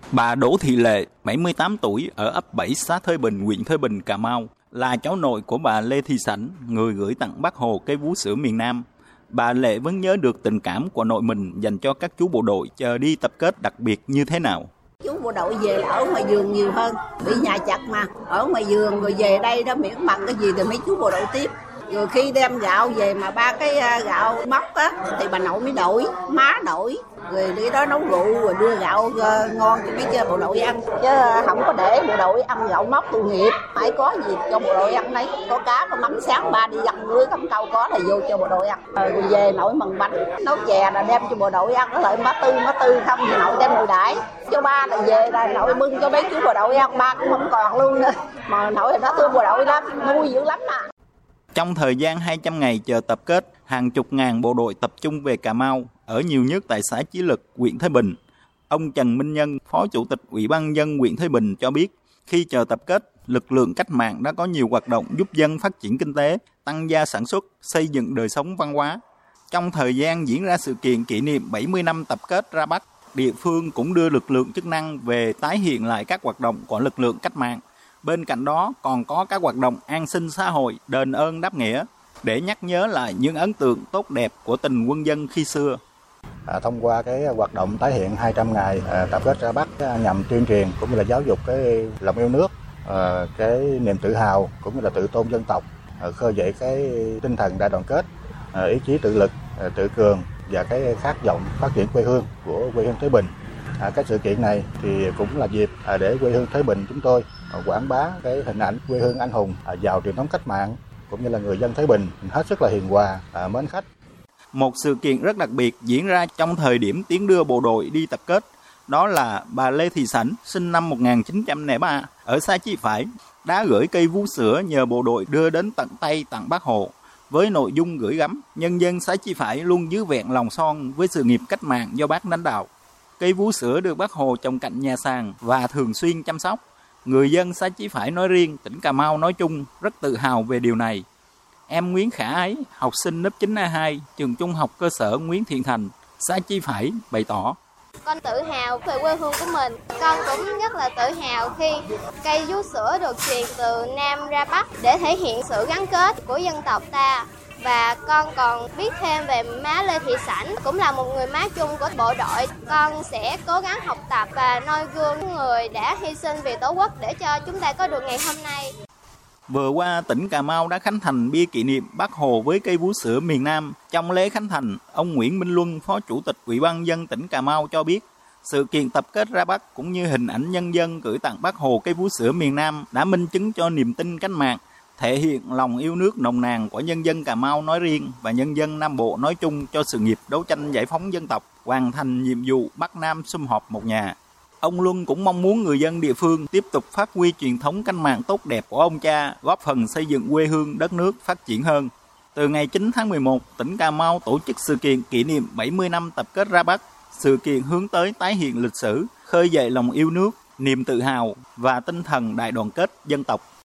Bà Đỗ Thị Lệ, 78 tuổi, ở ấp 7 xã Thới Bình, huyện Thới Bình, Cà Mau, là cháu nội của bà Lê Thị Sảnh, người gửi tặng Bác Hồ cây vú sữa miền Nam. Bà Lệ vẫn nhớ được tình cảm của nội mình dành cho các chú bộ đội chờ đi tập kết đặc biệt như thế nào. Chú bộ đội về là ở ngoài vườn nhiều hơn, bị nhà chặt mà, ở ngoài vườn rồi về đây đó miễn bằng cái gì thì mấy chú bộ đội tiếp. Rồi khi đem gạo về mà ba cái gạo móc á thì bà nội mới đổi, má đổi. Rồi đi đó nấu rượu rồi đưa gạo ngon cho mấy bộ đội ăn. Chứ không có để bộ đội ăn gạo móc tội nghiệp. Phải có gì cho bộ đội ăn đấy. Có cá, có mắm sáng ba đi dặn lưới cắm câu có là vô cho bộ đội ăn. Rồi về nội mần bánh, nấu chè là đem cho bộ đội ăn. Nó lại má tư không thì nội đem nội đãi. Cho ba là về là nội bưng cho mấy chú bộ đội ăn. Ba cũng không còn luôn nữa. Mà nội nó thương bộ đội lắm, nuôi dữ lắm à. Trong thời gian 200 ngày chờ tập kết, hàng chục ngàn bộ đội tập trung về Cà Mau, ở nhiều nhất tại xã Chí Lực, huyện Thới Bình. Ông Trần Minh Nhân, Phó Chủ tịch Ủy ban nhân dân huyện Thới Bình cho biết, khi chờ tập kết, lực lượng cách mạng đã có nhiều hoạt động giúp dân phát triển kinh tế, tăng gia sản xuất, xây dựng đời sống văn hóa. Trong thời gian diễn ra sự kiện kỷ niệm 70 năm tập kết ra Bắc, địa phương cũng đưa lực lượng chức năng về tái hiện lại các hoạt động của lực lượng cách mạng. Bên cạnh đó còn có các hoạt động an sinh xã hội, đền ơn đáp nghĩa để nhắc nhớ lại những ấn tượng tốt đẹp của tình quân dân khi xưa. Thông qua cái hoạt động tái hiện 200 ngày tập kết ra Bắc nhằm tuyên truyền cũng như là giáo dục cái lòng yêu nước, cái niềm tự hào cũng như là tự tôn dân tộc, khơi dậy cái tinh thần đại đoàn kết, ý chí tự lực, tự cường và cái khát vọng phát triển quê hương của quê hương Thới Bình. Cái sự kiện này thì cũng là dịp để quê hương Thới Bình chúng tôi quảng bá cái hình ảnh quê hương anh hùng giàu truyền thống cách mạng cũng như là người dân Thới Bình hết sức là hiền hòa, mến khách. Một sự kiện rất đặc biệt diễn ra trong thời điểm tiến đưa bộ đội đi tập kết, đó là bà Lê Thị Sảnh, sinh năm 1903, ở xã Chí Phải, đã gửi cây vú sữa nhờ bộ đội đưa đến tận tay tặng Bác Hồ, với nội dung gửi gắm nhân dân xã Chí Phải luôn giữ vẹn lòng son với sự nghiệp cách mạng do Bác lãnh đạo. Cây vú sữa được Bác Hồ trồng cạnh nhà sàn và thường xuyên chăm sóc. Người dân xã Chí Phải nói riêng, tỉnh Cà Mau nói chung rất tự hào về điều này. Em Nguyễn Khả Ái, học sinh lớp 9A2, trường trung học cơ sở Nguyễn Thiện Thành, xã Chí Phải bày tỏ. Con tự hào về quê hương của mình. Con cũng rất là tự hào khi cây vú sữa được truyền từ Nam ra Bắc để thể hiện sự gắn kết của dân tộc ta. Và con còn biết thêm về má Lê Thị Sảnh, cũng là một người má chung của bộ đội. Con sẽ cố gắng học tập và noi gương người đã hy sinh vì Tổ quốc để cho chúng ta có được ngày hôm nay. Vừa qua, tỉnh Cà Mau đã khánh thành bia kỷ niệm Bác Hồ với cây vú sữa miền Nam. Trong lễ khánh thành, ông Nguyễn Minh Luân, Phó Chủ tịch Ủy ban nhân dân tỉnh Cà Mau cho biết, sự kiện tập kết ra Bắc cũng như hình ảnh nhân dân gửi tặng Bác Hồ cây vú sữa miền Nam đã minh chứng cho niềm tin cách mạng, thể hiện lòng yêu nước nồng nàn của nhân dân Cà Mau nói riêng và nhân dân Nam Bộ nói chung cho sự nghiệp đấu tranh giải phóng dân tộc, hoàn thành nhiệm vụ Bắc Nam sum họp một nhà. Ông Luân cũng mong muốn người dân địa phương tiếp tục phát huy truyền thống cách mạng tốt đẹp của ông cha, góp phần xây dựng quê hương đất nước phát triển hơn. Từ ngày 9 tháng 11, tỉnh Cà Mau tổ chức sự kiện kỷ niệm 70 năm tập kết ra Bắc. Sự kiện hướng tới tái hiện lịch sử, khơi dậy lòng yêu nước, niềm tự hào và tinh thần đại đoàn kết dân tộc.